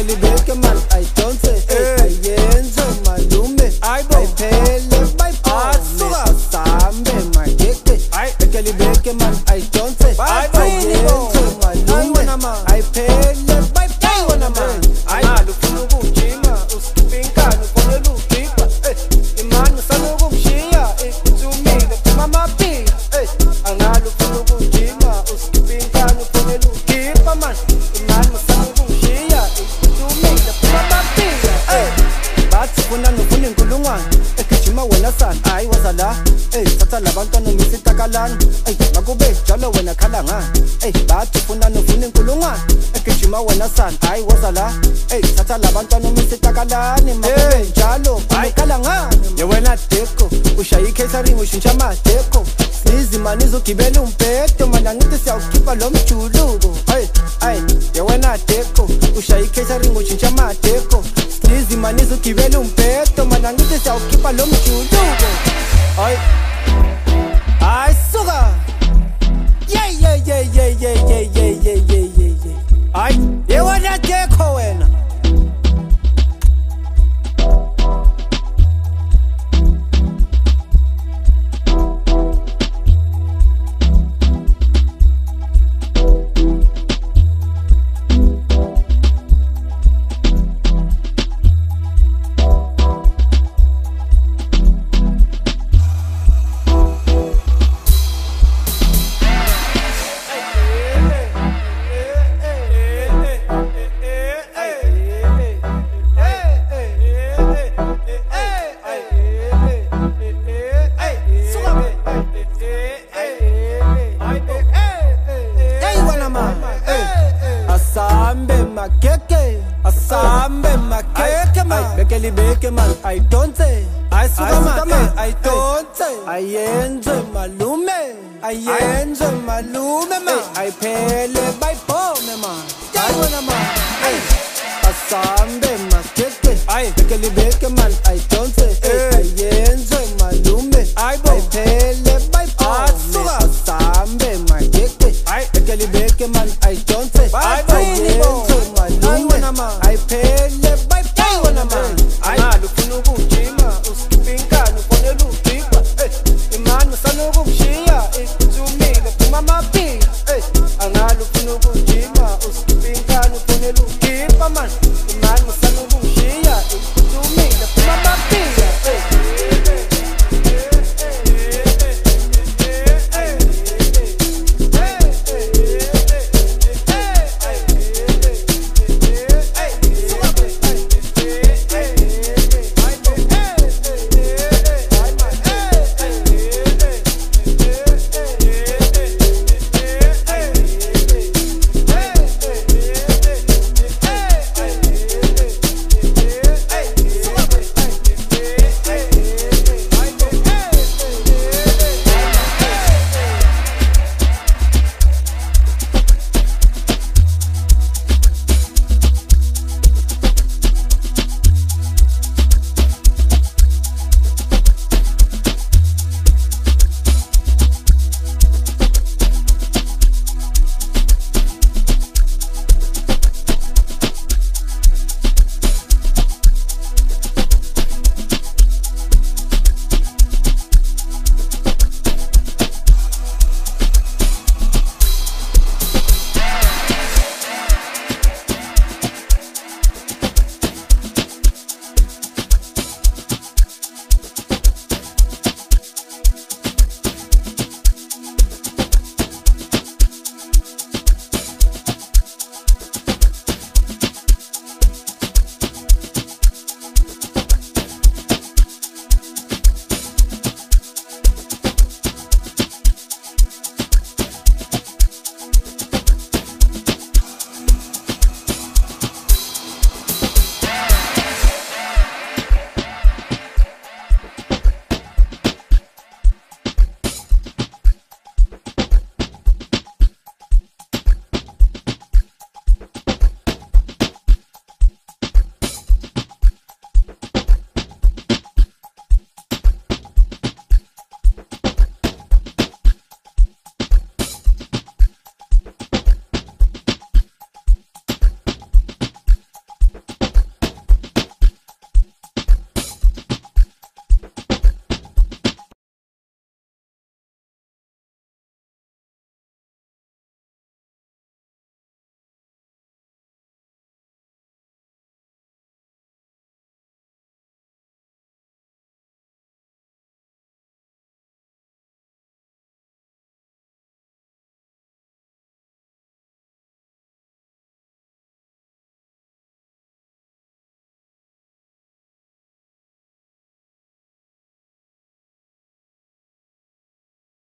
libeke man ayidonse ayenze malume ayiphele bayiphosuka sambe mageke beke libeke man ayidonse ayenze malume ayiphele bayiphosuka man ayalo ufuna ukujima usikhipha inkani ufonela ukhipha imani usana ukumshiya ikuthumile phuma amaphila angalo ufuna ukujima usikhipha inkani ufonela ukhipha man imani usana ukumshiya ikuthumile phuma amaphila bathi funa nofuna inkulungwane egijima wena sana hayi waza la thatha labantwana umisa itakalana makube njalo wena khala ngani bathi funa nofuna inkulungwane egijima wena sana hayi waza la thatha labantwana umisa itakalana makube njalo khala ngani ye wena deko ushaya i-catering ushintsha amadeko sizimani izogibela umbhedo mana ngithi siyawukhipha lo mjuluko ye wena deko ushaya i-catering ushintsha amadeko sizimani izogibela umbhedo mana ngithi siyawukhipha lo mjuluko hayi suka hayi ye wena deko wena asambe makeke man beke libeke man ayidonse ayisuka man ayidonse ayenze malume man ayiphele bayiphome man yayibona man asambe makeke beke libeke man ayidonse ayenze malume ayiphele bayiphome asambe makeke beke libeke man ayidonse ayenze ayiphele bayibona man angalo ufuna ukujima usikhipha inkani ufonela ukhipha imani usana ukumshiya ikuthumile phuma amaphila angalo ufuna ukujima usikhipha inkani ufonela ukhipha man imani